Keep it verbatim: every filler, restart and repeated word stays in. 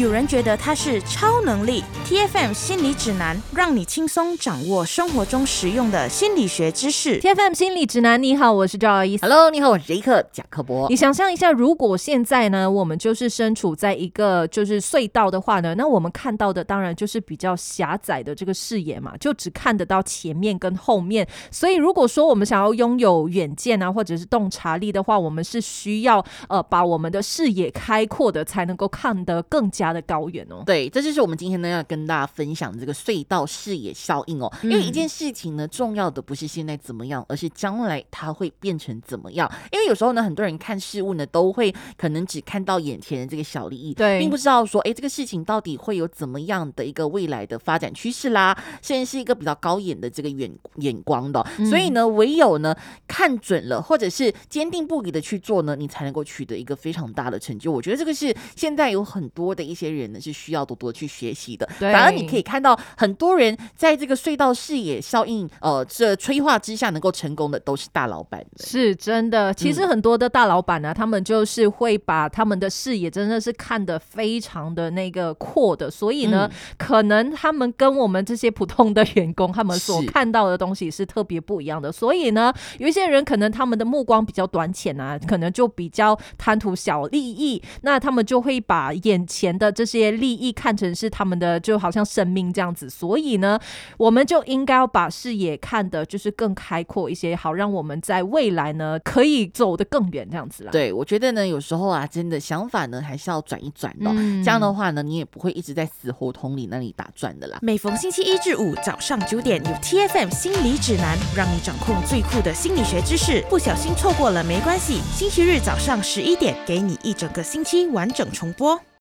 有人觉得它是超能力。 T F M 心理指南，让你轻松掌握生活中实用的心理学知识。 T F M 心理指南，你好，我是 Joyce。 Hello， 你好，我是杰克贾克伯。 你想象一下，如果现在呢我们就是身处在一个就是隧道的话呢，那我们看到的当然就是比较狭窄的这个视野嘛，就只看得到前面跟后面。所以如果说我们想要拥有远见啊，或者是洞察力的话，我们是需要呃把我们的视野开阔的，才能够看得更加的高远哦。 对，这就是我们今天呢要跟大家分享这个隧道视野效应哦。因为一件事情呢，重要的不是现在怎么样，而是将来它会变成怎么样。因为有时候呢，很多人看事物呢，都会可能只看到眼前的这个小利益， 对， 并不知道说，哎，这个事情到底会有怎么样的一个未来的发展趋势啦，甚至是一个比较高眼的这个眼眼光的哦。 嗯、 所以呢，唯有呢看准了，或者是坚定不移的去做呢，你才能够取得一个非常大的成就。我觉得这个是现在有很多的一些人呢，是需要多多去学习的。反而你可以看到很多人在这个隧道视野效应呃这催化之下能够成功的，都是大老板的。 是真的，其实很多的大老板呢、啊嗯，他们就是会把他们的视野真的是看得非常的那个阔的，所以呢、嗯、可能他们跟我们这些普通的员工他们所看到的东西是特别不一样的。所以呢，有一些人可能他们的目光比较短浅啊，可能就比较贪图小利益，那他们就会把眼前的这些利益看成是他们的就好像生命这样子。所以呢，我们就应该要把视野看的就是更开阔一些，好让我们在未来呢可以走得更远这样子啦。 对，我觉得呢有时候啊，真的想法呢还是要转一转的、哦嗯、这样的话呢，你也不会一直在死胡同里那里打转的啦。 每逢星期一至五早上九点，有 T F M 心理指南，让你掌控最酷的心理学知识。不小心错过了没关系，星期日早上十一点，给你一整个星期完整重播。